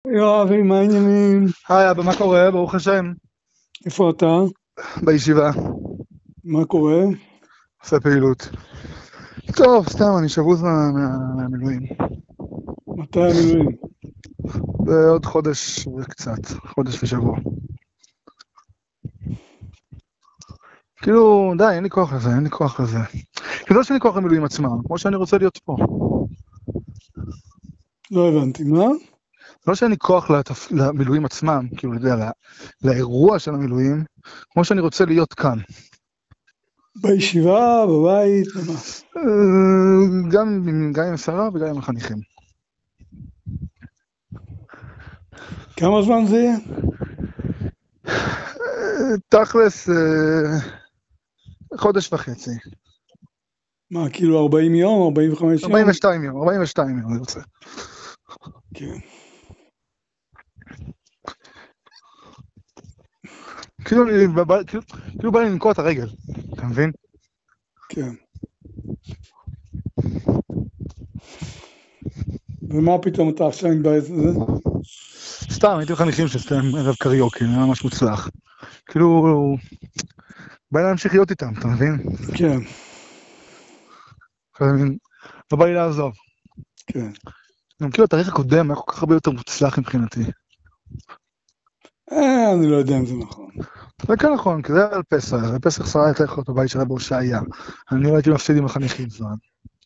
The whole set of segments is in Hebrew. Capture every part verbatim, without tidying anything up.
יואבי, מה העניינים? היי אבא, מה קורה? ברוך השם. איפה אתה? בישיבה, מה קורה? עושה פעילות. טוב, סתם, אני שבוז מה- מה- מהמילואים. מתי המילואים? בעוד חודש וקצת, חודש ושבוע. כאילו, די, אין לי כוח לזה, אין לי כוח לזה. כאילו לא שאין לי כוח למילואים עצמם, כמו שאני רוצה להיות פה. לא הבנתי, מה? לא שאין לי כוח לתפ... למילואים עצמם, כאילו, אתה יודע, לא... לאירוע של המילואים, כמו שאני רוצה להיות כאן. בישיבה, בבית, במה? אה, גם, גם עם השרה וגם עם החניכים. כמה זמן זה יהיה? אה, תכלס, אה, חודש וחצי. מה, כאילו ארבעים יום, ארבעים וחמישה יום? ארבעים ושתיים יום, ארבעים ושתיים יום אני רוצה. כן. כאילו, אני- בא- כאילו, כאילו בא לי לנקוע את הרגל, אתה מבין? כן. ומה פתאום אתה עכשיו מתבאס על זה? סתם, הייתי בחניכים שסתם ערב קריוקי, היה ממש מוצלח. כאילו, בא לי להמשיך להיות איתם, אתה מבין? כן, אתה מבין? לא בא לי לעזוב. כן. גם כאילו, התאריך הקודם היה כל כך הרבה יותר מוצלח מבחינתי. אה, אני לא יודע אם זה נכון. זה כן נכון, כי זה היה על פסח, על פסח שרה הייתה יכולת בבית שלה בהושעיה. אני לא הייתי מפסיד עם החניכים זמן.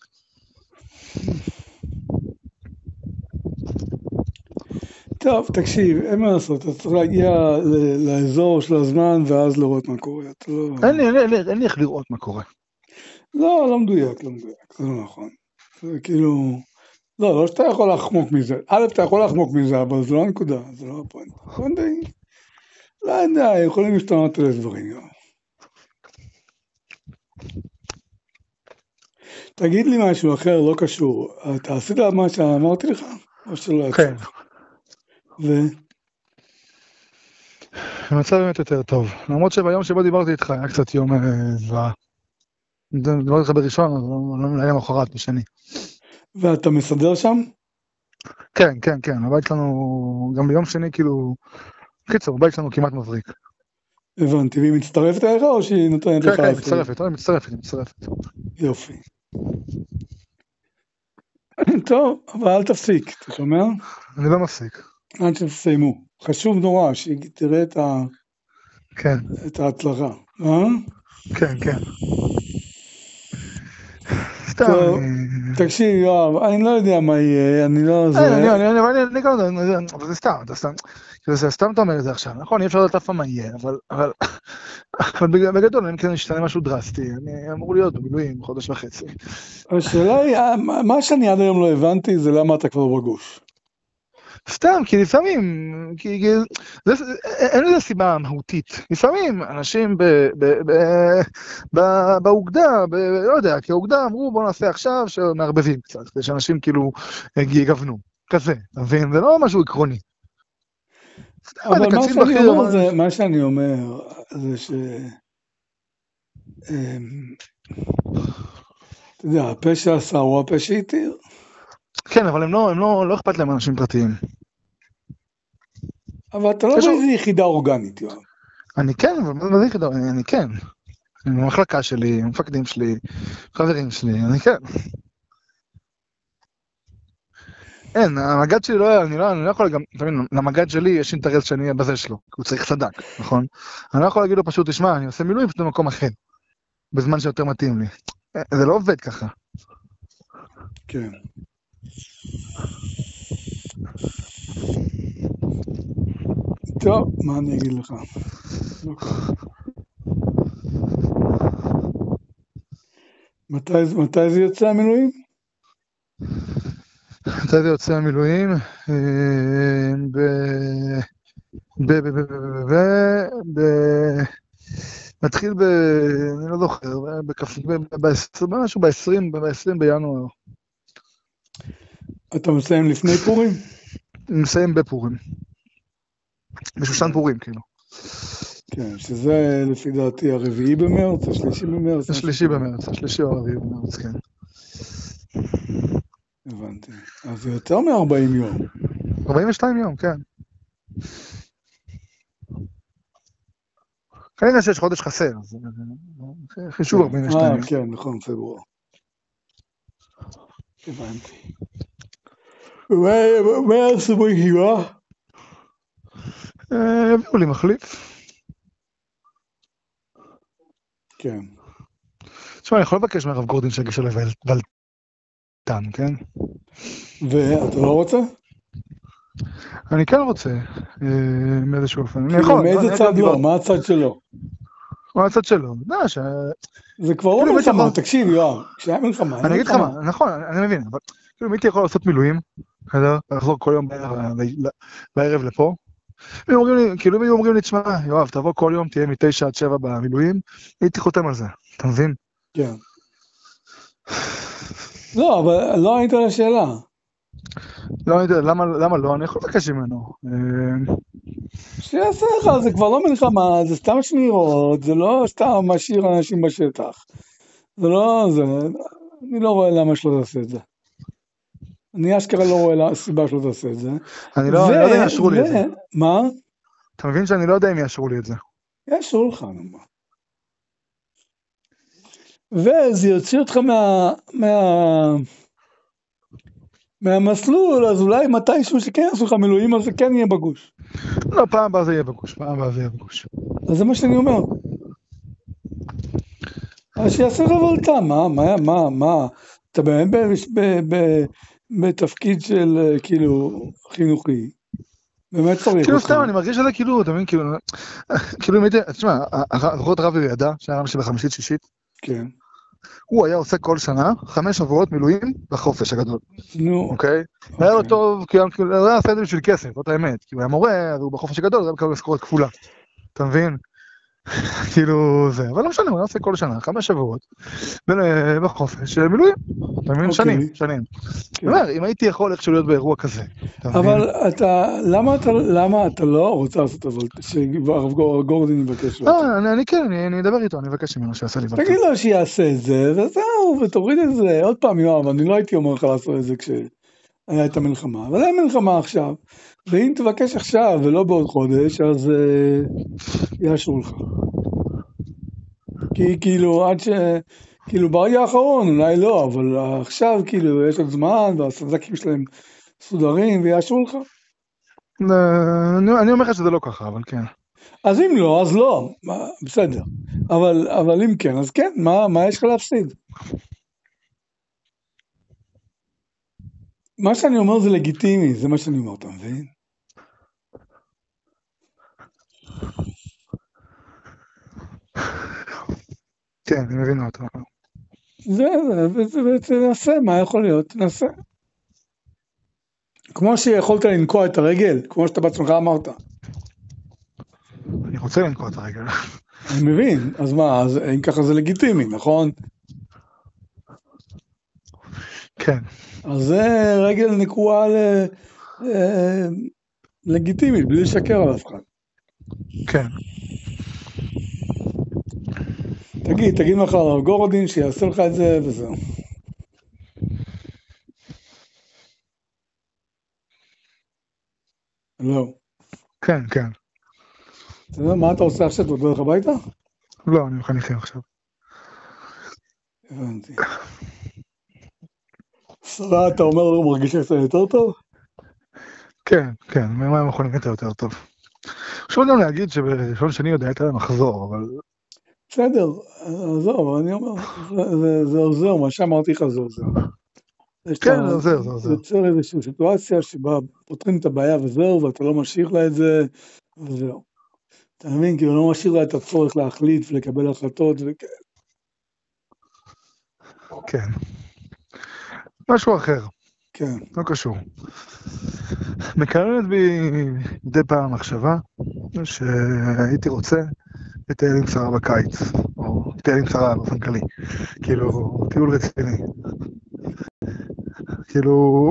טוב, תקשיב, אין מה לעשות, אתה צריך להגיע ל- לאזור של הזמן ואז לראות מה קורה. אתה לא... אין לי, אין לי, אין לי, אין לי איך לראות מה קורה. לא, לא מדויק, לא מדויק, זה לא נכון. זה כאילו... לא, לא שאתה יכול לחמוק מזה. א', אתה יכול לחמוק מזה, אבל זה לא הנקודה, זה לא הפואנט. הפואנט היא, לא יודע, יכולים להשתנות על דברים גם. תגיד לי משהו אחר, לא קשור. אתה עשית מה שאמרתי לך? או שלא יצא כן, לך? ו... המצב באמת יותר טוב. למרות שביום שבו דיברתי איתך היה קצת יום אה, זוועה. דיברתי איתך בראשון, אז לא נראה למחרת, בשני. ואתה מסדר שם? כן, כן, כן, הבית שלנו, גם ביום שני, כאילו, קיצור, הבית שלנו כמעט מבריק. הבנתי, והיא מצטרפת אליך או שהיא נותנת כן, לך כן, היא זכות? מצטרפת, היא מצטרפת, היא מצטרפת. יופי. טוב, אבל אל תפסיק, אתה שומע? אני לא מפסיק. עד שתסיימו. חשוב נורא שתראה את, ה... כן, את ההצלחה. אה? כן, כן. סתם, טוב, אני... תקשיב יואב, אני לא יודע מה יהיה, אני לא אין, אני, זה, אני, אני, אני, אני גם, אני- אני- אבל זה סתם, אתה סתם, כאילו, זה סתם אתה אומר את זה עכשיו, נכון, אי אפשר לדעת אף פעם מה יהיה, אבל, אבל, אבל בג- בגדול, אם כן ישתנה משהו דרסטי, אני אמור להיות במילואים חודש וחצי. השאלה היא, מה- מה שאני עד היום לא הבנתי זה למה אתה כבר בגוש. סתם, כי לפעמים, כי, כי זה, אין לזה סיבה מהותית. לפעמים אנשים ב, ב, ב, ב, באוגדה, ב, לא יודע, כי האוגדה אמרו בוא נעשה עכשיו שמערבבים קצת, כדי שאנשים כאילו יגוונו. כזה, אתה מבין? זה לא משהו עקרוני. סתם, איזה אבל מה קצין שאני בכיר אומר אמר, זה, מה שאני אומר זה ש... אמ, אתה יודע, הפה שעשה הוא הפה שהתיר. כן, אבל הם לא, הם לא, לא אכפת להם אנשים פרטיים. אבל אתה לא יש, באיזה יחידה אורגנית, יואב. אני כן, אבל מה זה יחידה? אני, אני כן. עם המחלקה שלי, עם המפקדים שלי, חברים שלי, אני כן. אין, המג"ד שלי לא, אני לא, אני לא יכול גם, אתה מבין, למג"ד שלי יש אינטרס שאני אהיה בזה שלו, כי הוא צריך סד"כ, נכון? אני לא יכול להגיד לו פשוט, תשמע, אני עושה מילואים פשוט במקום אחר, בזמן שיותר מתאים לי. זה לא עובד ככה. כן. טוב, מה אני אגיד לך? לא קרה. מתי, זה- מתי זה יוצא המילואים? מתי זה יוצא המילואים? אה, ב... ב... ב... ב... ב... ב... מתחיל ב... אני לא זוכר, בכ"ף... ב- משהו ב-עשרים, ב-עשרים בינואר. אתה מסיים לפני פורים? מסיים בפורים. בשושן פורים, כאילו. כן, שזה לפי דעתי הרביעי במרץ, השלישי במרץ. השלישי במרץ, השלישי או הרביעי במרץ, כן. הבנתי. אז זה יותר מ-ארבעים יום. ארבעים ושתיים יום, כן. כנראה שיש חודש חסר, אז חישוב ארבעים ושתיים יום. אה, כן, נכון, פברואר. הבנתי. מה יעשו בישיבה? יביאו לי מחליף. כן. תשמע, אני יכול לבקש מהרב גורדין שיגיש עליי ולטן, כן? ואתה לא רוצה? אני כן רוצה, מאיזשהו אופן. כאילו, מאיזה צד לא? מה הצד שלו? מה הצד שלו? זה כבר לא מלחמה, תקשיב, יואב, כשהיה מלחמה, אני אגיד לך מה, נכון, אני מבין, אבל כאילו, הייתי יכול לעשות מילואים, לחזור כל יום בערב לפה, כאילו, אם היו אומרים לי, תשמע, יואב, תבוא כל יום, תהיה מתשע עד שבע במילואים, הייתי חותם על זה, אתה מבין? כן. לא, אבל לא היית על השאלה. לא יודע, למה לא? אני יכול לבקש ממנו. שיעשה לך, זה כבר לא מלחמה, זה סתם שמירות, זה לא סתם משאיר אנשים בשטח. זה לא, זה, אני לא רואה למה שלא תעשה את זה. אני אשכרה לא רואה סיבה שלא תעשה את זה. אני לא יודע אם יאשרו לי את זה. מה? אתה מבין שאני לא יודע אם יאשרו לי את זה. יאשרו לך, נאמר. וזה יוציא אותך מה... מה... מהמסלול, אז אולי מתישהו שכן יעשו לך מילואים, אז זה כן יהיה בגוש. לא, פעם הבאה זה יהיה בגוש, פעם הבאה זה יהיה בגוש. אז זה מה שאני אומר. אז שיעשה רבולתה, מה, מה, מה, מה, אתה באמת בתפקיד של כאילו חינוכי, באמת צריך אותך. כאילו סתם, אני מרגיש שזה כאילו, אתה מבין, כאילו, כאילו, תשמע, זוכרת הרב ירידה, שהיה רב שלי בחמישית שישית? כן. הוא היה עושה כל שנה חמש שבועות מילואים בחופש הגדול. נו. אוקיי? היה לו טוב, כי הוא היה עושה את זה בשביל כסף, זאת האמת, כי הוא היה מורה, והוא בחופש הגדול, זה היה מקבל משכורת כפולה. אתה מבין? כאילו זה, אבל לא משנה, הוא היה עושה כל שנה חמש שבועות בחופש מילואים. אתה מבין? שנים, שנים. אני אומר, אם הייתי יכול איכשהו להיות באירוע כזה. אבל אתה, למה אתה לא רוצה לעשות את זה, שהרב גורדין יבקש לו? אה, אני כן, אני אדבר איתו, אני אבקש ממנו שיעשה לי. תגיד לו שיעשה את זה, וזהו, ותוריד את זה. עוד פעם, יואב, אני לא הייתי אומר לך לעשות את זה כשהיה את המלחמה, אבל אין מלחמה עכשיו, ואם תבקש עכשיו ולא בעוד חודש, אז יאשרו לך. כי כאילו, עד ש... כאילו, ברגע האחרון, אולי לא, אבל עכשיו, כאילו, יש עוד זמן, והסדקים שלהם סודרים, ויאשרו לך. אני אומר לך שזה לא ככה, אבל כן. אז אם לא, אז לא, בסדר. אבל, אבל אם כן, אז כן, מה, מה יש לך להפסיד? מה שאני אומר זה לגיטימי, זה מה שאני אומר, אתה מבין? כן, אני מבין מה אתה אומר. זה, ותנסה, מה יכול להיות? תנסה. כמו שיכולת לנקוע את הרגל, כמו שאתה בעצמך אמרת. אני רוצה לנקוע את הרגל. אני מבין, אז מה, אז אם ככה זה לגיטימי, נכון? כן. אז זה רגל נקועה לגיטימית, בלי לשקר על אף אחד. כן. תגיד, תגיד מחר על גורדין שיעשה לך את זה וזהו. לא. כן, כן. אתה יודע מה אתה עושה עכשיו? אתה בדרך הביתה? לא, אני מחניכים עכשיו. הבנתי. שרה, אתה אומר לו מרגיש שאתה יותר טוב? כן, כן, ממה הם יכולים יותר יותר טוב. חשוב גם להגיד שבראשון שני יודע הייתה מחזור, אבל... בסדר, עזוב, אני אומר, זה עוזר, מה שאמרתי לך זה עוזר. כן, זה עוזר, זה עוזר. זה יוצר איזושהי סיטואציה שבה פותרים את הבעיה וזהו, ואתה לא משאיר לה את זה, וזהו. אתה מבין, כאילו לא משאיר לה את הצורך להחליט ולקבל החלטות וכן. כן. משהו אחר. כן. לא קשור. מקררת בי מדי פעם מחשבה שהייתי רוצה לטייל עם שרה בקיץ, או לטייל עם שרה באופן כללי. כאילו, טיול רציני. כאילו,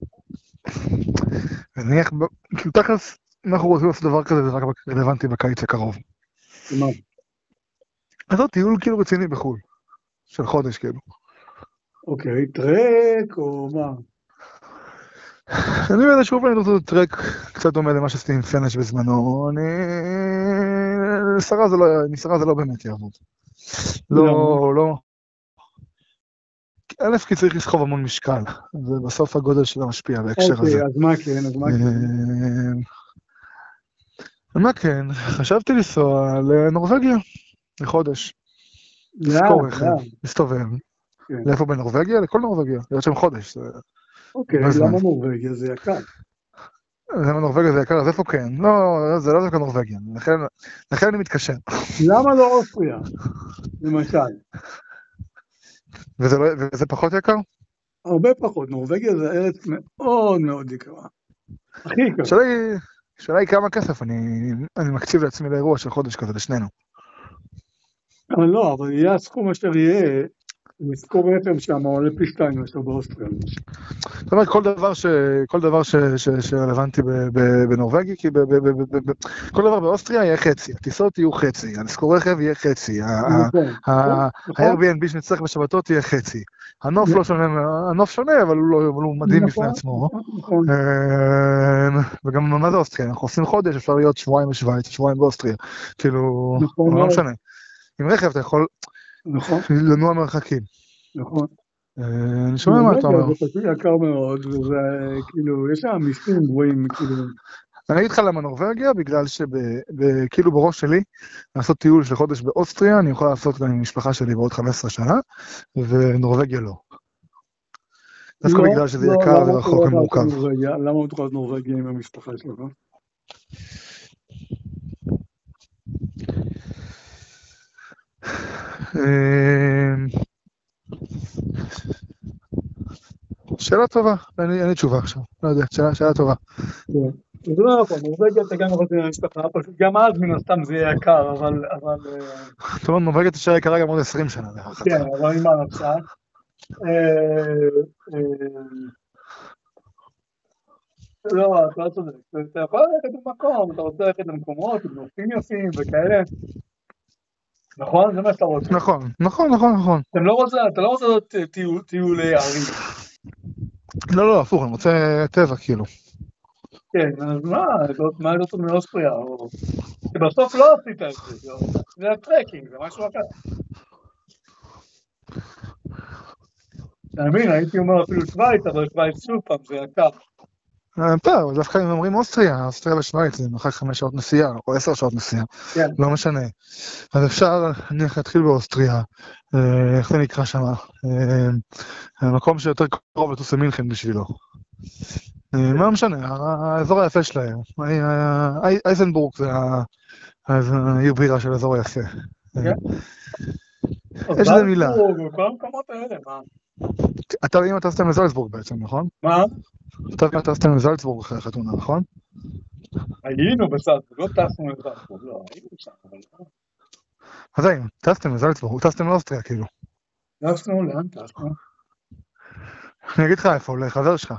נניח, כאילו תכלס, אנחנו רוצים לעשות דבר כזה, זה רק רלוונטי בקיץ הקרוב. מה? לעשות טיול כאילו רציני בחול, של חודש כאילו. אוקיי, טרק או מה? אני יודע שוב אני רוצה טרק קצת דומה למה שעשיתי עם פנש בזמנו, אני... שרה זה לא, שרה זה לא באמת יעבוד. לא, לא. אלף כי צריך לסחוב המון משקל, ובסוף הגודל שלו משפיע בהקשר הזה. אוקיי, אז מה כן, אז מה כן? מה כן, חשבתי לנסוע לנורווגיה, לחודש. לזכור רכב, להסתובב. לאיפה בנורווגיה? לכל נורווגיה, להיות שם חודש. אוקיי, למה נורווגיה זה יקר? למה נורווגיה זה יקר? אז איפה כן? לא, זה לא דווקא נורווגיה, לכן אני מתקשר. למה לא אוסטריה? למשל. וזה פחות יקר? הרבה פחות, נורווגיה זה ארץ מאוד מאוד יקרה. הכי יקרה. שאלה היא כמה כסף, אני מקציב לעצמי לאירוע של חודש כזה, לשנינו. אבל לא, אבל יהיה הסכום אשר יהיה, לזכור רכב שם עולה פי שתיים מאשר באוסטריה. זאת אומרת, כל דבר ש... כל דבר ש... ש... שרלוונטי ב... ב... בנורווגיה, כי ב... ב... ב... ב... ב... כל דבר באוסטריה יהיה חצי, הטיסות יהיו חצי, לזכור רכב יהיה חצי, ה-Airbnb שנצטרך בשבתות יהיה חצי. הנוף לא שונה, הנוף שונה, אבל הוא מדהים בפני עצמו. וגם מה זה אוסטריה? אנחנו עושים חודש, אפשר להיות שבועיים בשוויץ, שבועיים באוסטריה. כאילו, לא משנה. עם רכב אתה יכול לנוע מרחקים. נכון. אני שומע מה אתה אומר. זה פשוט יקר מאוד, וזה כאילו, יש שם מיסים גבוהים, כאילו. אני אגיד לך למה נורווגיה, בגלל שכאילו בראש שלי, לעשות טיול של חודש באוסטריה, אני יכול לעשות גם עם משפחה שלי בעוד חמש עשרה שנה, ונורווגיה לא. דווקא בגלל שזה יקר ורחוק ומורכב. למה אתה יכול נורווגיה עם המשפחה שלך? שאלה טובה, אין לי תשובה עכשיו, לא יודע, שאלה טובה. זה לא נכון, נורווגיה אתה גם רוצה למשפחה, פשוט גם אז מן הסתם זה יהיה יקר, אבל... זאת אומרת, נורווגיה תשאר יקרה גם עוד עשרים שנה. כן, אבל עם מה נפסק? לא, אתה לא צודק, אתה יכול ללכת במקום, אתה רוצה ללכת למקומות, עם נופים יפים וכאלה. נכון? זה מה שאתה רוצה. נכון, נכון, נכון, נכון. אתה לא רוצה, אתה לא רוצה להיות טיולי ערים. לא, לא, הפוך, אני רוצה טבע, כאילו. כן, אז מה, מה זאת אומרת מאוסטריה? בסוף לא עשית את זה, זה הטרקינג, זה משהו אחר. תאמין, הייתי אומר אפילו שוויץ, אבל שוויץ שוב פעם, זה יקר. טוב, דווקא אם אומרים אוסטריה, אוסטריה ושוויץ, זה מרחק חמש שעות נסיעה, או עשר שעות נסיעה, לא משנה. אז אפשר, אני הולך להתחיל באוסטריה, איך זה נקרא שם? מקום שיותר קרוב לטוס למינכן בשבילו. מה משנה, האזור היפה שלהם, אייזנבורג זה העיר בירה של האזור היפה. יש לזה מילה. כל המקומות האלה, מה? אתה אם אתה טסתם לזלצבורג בעצם, נכון? מה? אתה טסתם לזלצבורג אחרי החתונה, נכון? היינו בזלצבורג, לא טסנו לזלצבורג, לא, היינו שם, אבל לא. אז היינו, טסתם לזלצבורג, טסתם לאוסטריה כאילו. טסנו, לאן טסנו? אני אגיד לך איפה, לחבר שלך.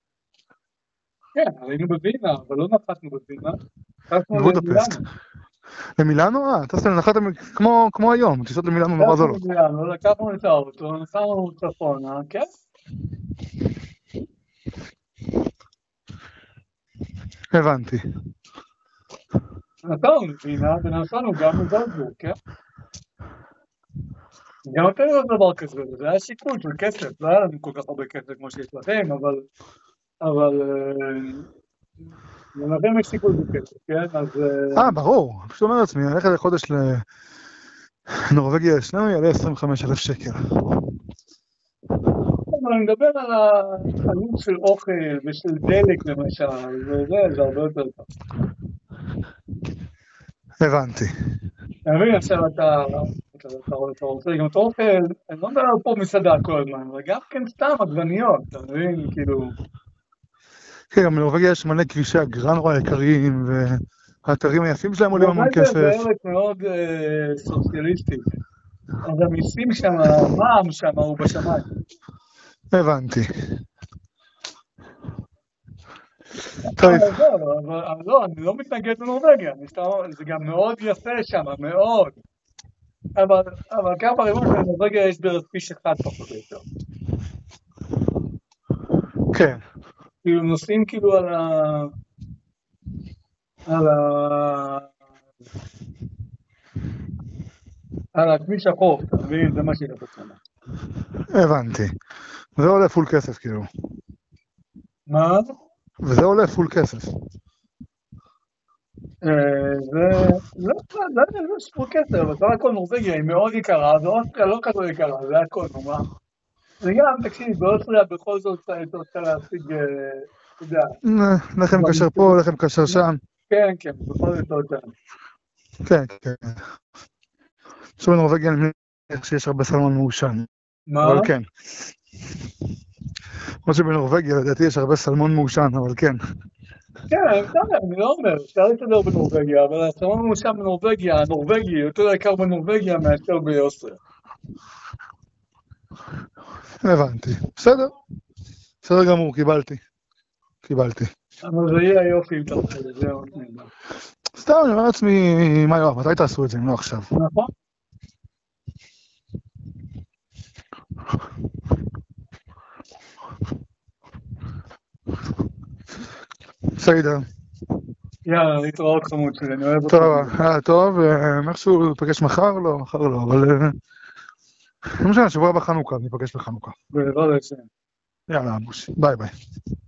כן, היינו בווינה, אבל לא נחתנו בווינה. בבודפסט. למילאנו? אה, טסתם, נחתם כמו היום, טיסות למילאנו נורא זולות. טסנו למילאנו, לקחנו את האוטו, נסענו צפונה, כן? הבנתי. נסענו לווינה ונסענו גם לזלצבורג, כן? גם אתם לא דבר כזה, זה היה שיקול של כסף, לא היה לנו כל כך הרבה כסף כמו שיש לכם, אבל... אבל... לכם יש שיקול בכסף, כן? אז... אה, ברור. פשוט אומר לעצמי, אני הולך לחודש לנורווגיה, שנינו יעלה עשרים וחמישה אלף שקל. אני מדבר על העלות של אוכל ושל דלק למשל, וזה, זה הרבה יותר טוב. הבנתי. אני מבין, עכשיו אתה, אתה רוצה גם את אוכל, אני לא מדבר פה מסעדה כל הזמן, אבל גם כן סתם עגבניות, אתה מבין, כאילו... כן, גם בנורווגיה יש מלא כבישי אגרה נורא יקרים, והאתרים היפים שלהם עולים המון כסף. זה ארץ מאוד סוציאליסטית. אז המיסים שם, המע"מ שם הוא בשמיים. הבנתי. טוב. לא, אני לא מתנגד לנורווגיה, זה גם מאוד יפה שם, מאוד. אבל כמה פרימות בנורווגיה יש בערך פי אחד פחות או יותר. כן. כאילו נוסעים כאילו על ה... על ה... על הכביש החוף, אתה מבין? זה מה שהיא רוצה. הבנתי. זה עולה פול כסף כאילו. מה? וזה עולה פול כסף. זה... לא יודע, זה שפור כסף, אבל סך הכל נורבגיה היא מאוד יקרה, ואוסטריה לא כזו יקרה, זה הכל, נו מה? וגם, תקשיב, באוסטריה בכל זאת אתה רוצה להשיג, אתה יודע... לחם קשר פה, לחם קשר שם. כן, כן, בכל זאת עוד שם. כן, כן. עכשיו בנורבגיה אני מניח שיש הרבה סלמון מעושן. מה? אבל כן. כמו שבנורבגיה, לדעתי יש הרבה סלמון מעושן, אבל כן. כן, אני לא אומר, אפשר להתדר בנורבגיה, אבל הסלמון מעושן בנורבגיה, הנורבגי, יותר יקר בנורבגיה מאשר באוסטריה. הבנתי. בסדר. בסדר גמור, קיבלתי. קיבלתי. אבל זה יהיה היופי אם אתה רוצה, זה עוד נהדר. סתם, אני אומר לעצמי, מה יואב, מתי תעשו את זה, אם לא עכשיו? נכון. בסדר. יאללה, להתראות חמוד שלי, אני אוהב אותך. טוב, היה טוב, איכשהו ניפגש מחר? לא, מחר לא, אבל... לא משנה, שבוע הבא חנוכה, ניפגש בחנוכה. בעזרת השם. יאללה, אבוש, ביי ביי.